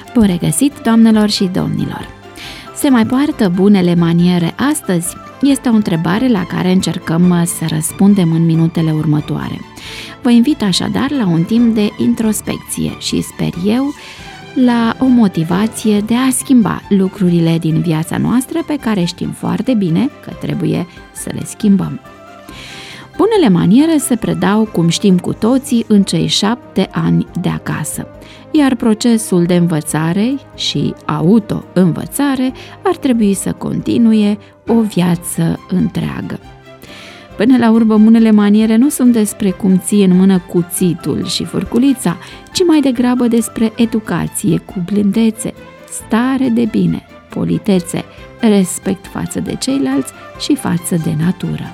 Bun regăsit, doamnelor și domnilor! Se mai poartă bunele maniere astăzi? Este o întrebare la care încercăm să răspundem în minutele următoare. Vă invit așadar la un timp de introspecție și, sper eu, la o motivație de a schimba lucrurile din viața noastră pe care știm foarte bine că trebuie să le schimbăm. Bunele maniere se predau, cum știm cu toții, în cei 7 ani de acasă, iar procesul de învățare și auto-învățare ar trebui să continue o viață întreagă. Până la urmă, bunele maniere nu sunt despre cum ții în mână cuțitul și furculița, ci mai degrabă despre educație cu blândețe, stare de bine, politețe, respect față de ceilalți și față de natură.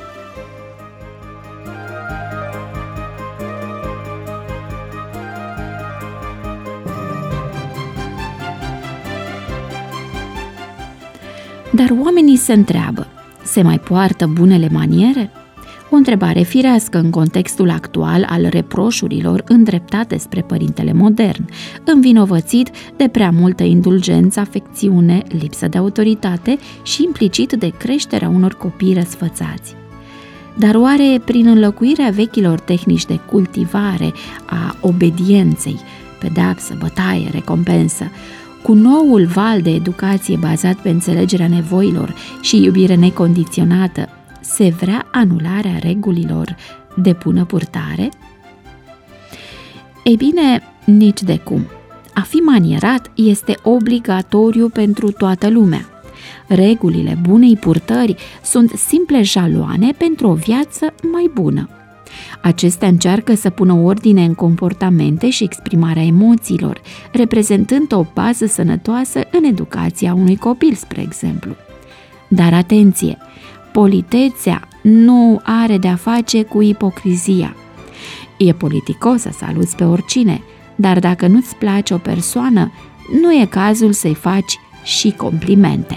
Dar oamenii se întreabă, se mai poartă bunele maniere? O întrebare firească în contextul actual al reproșurilor îndreptate spre părintele modern, învinovățit de prea multă indulgență, afecțiune, lipsă de autoritate și implicit de creșterea unor copii răsfățați. Dar oare prin înlocuirea vechilor tehnici de cultivare a obedienței, pedeapsă, bătaie, recompensă, cu noul val de educație bazat pe înțelegerea nevoilor și iubire necondiționată, se vrea anularea regulilor de bună purtare? Ei bine, nici de cum. A fi manierat este obligatoriu pentru toată lumea. Regulile bunei purtări sunt simple jaloane pentru o viață mai bună. Acestea încearcă să pună ordine în comportamente și exprimarea emoțiilor, reprezentând o bază sănătoasă în educația unui copil, spre exemplu. Dar atenție! Politețea nu are de-a face cu ipocrizia. E politicos să saluți pe oricine, dar dacă nu-ți place o persoană, nu e cazul să-i faci și complimente.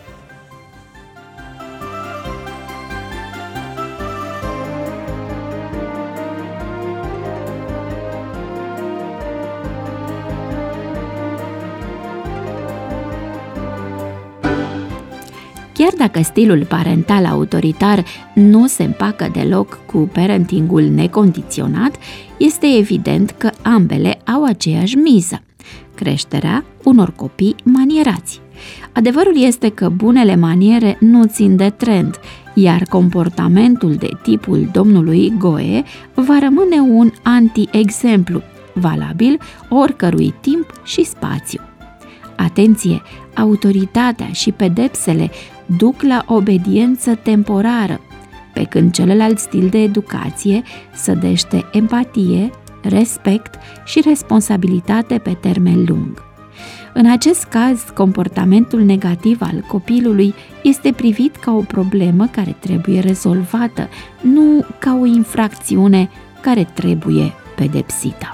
Chiar dacă stilul parental autoritar nu se împacă deloc cu parentingul necondiționat, este evident că ambele au aceeași miză: creșterea unor copii manierați. Adevărul este că bunele maniere nu țin de trend, iar comportamentul de tipul domnului Goe va rămâne un anti-exemplu, valabil oricărui timp și spațiu. Atenție! Autoritatea și pedepsele duc la obediență temporară, pe când celălalt stil de educație sădește empatie, respect și responsabilitate pe termen lung. În acest caz, comportamentul negativ al copilului este privit ca o problemă care trebuie rezolvată, nu ca o infracțiune care trebuie pedepsită.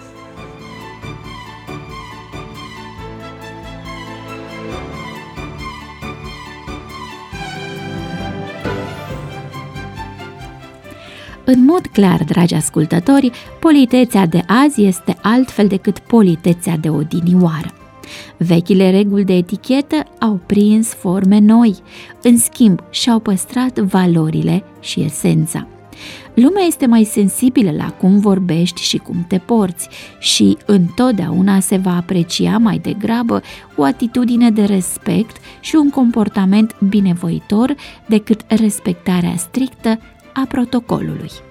În mod clar, dragi ascultători, politețea de azi este altfel decât politețea de odinioară. Vechile reguli de etichetă au prins forme noi, în schimb și-au păstrat valorile și esența. Lumea este mai sensibilă la cum vorbești și cum te porți și întotdeauna se va aprecia mai degrabă o atitudine de respect și un comportament binevoitor decât respectarea strictă a protocolului.